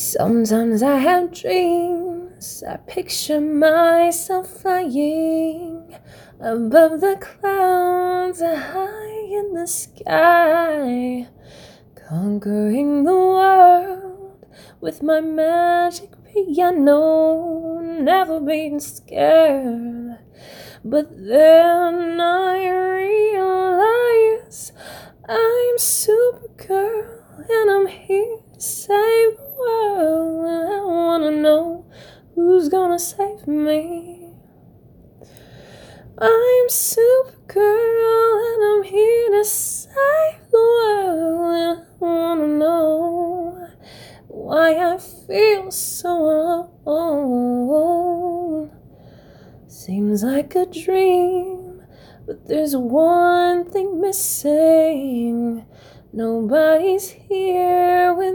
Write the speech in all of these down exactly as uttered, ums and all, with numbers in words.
Sometimes I have dreams, I picture myself flying above the clouds, high in the sky, conquering the world with my magic piano, never being scared. But then I realize I'm Supergirl and I'm here to save the world, and I wanna know who's gonna save me. I'm Supergirl and I'm here to save the world, and I wanna know why I feel so alone. Seems like a dream, but there's one thing missing. Nobody's here with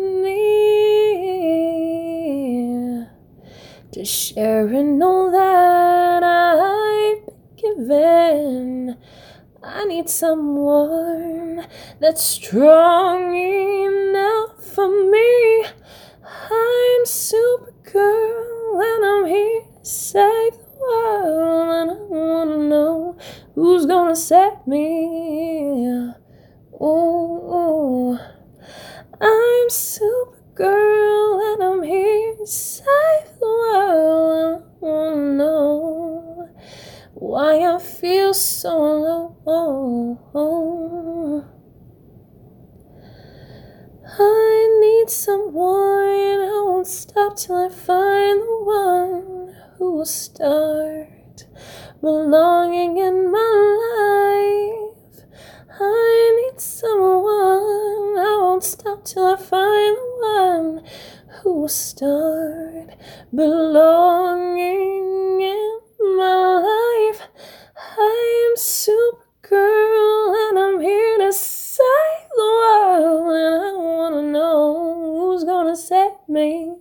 me to share in all that I've been given. I need someone that's strong enough for me. I'm Supergirl and I'm here to save the world, and I wanna know who's gonna save me. Oh, I'm Supergirl and I'm here to save the world, and I wanna know why I feel so alone. I need someone, I won't stop till I find the one who will start belonging in my life. I need someone, I won't stop till I find the one who will start belonging in my life. I am Supergirl and I'm here to save the world, and I wanna know who's gonna save me.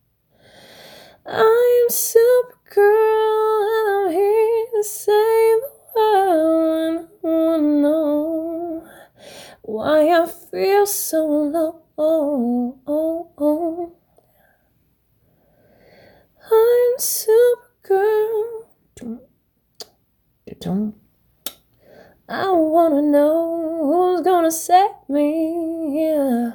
I'm Supergirl and I'm here to save the world, and I wanna know why I feel so alone. I'm Supergirl. I wanna know who's gonna save me. Yeah.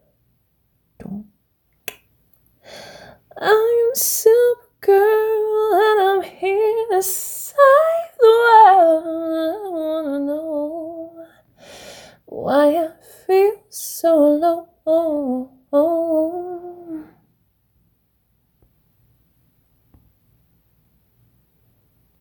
I'm Supergirl and I'm here to save the world. I wanna know why I feel so alone.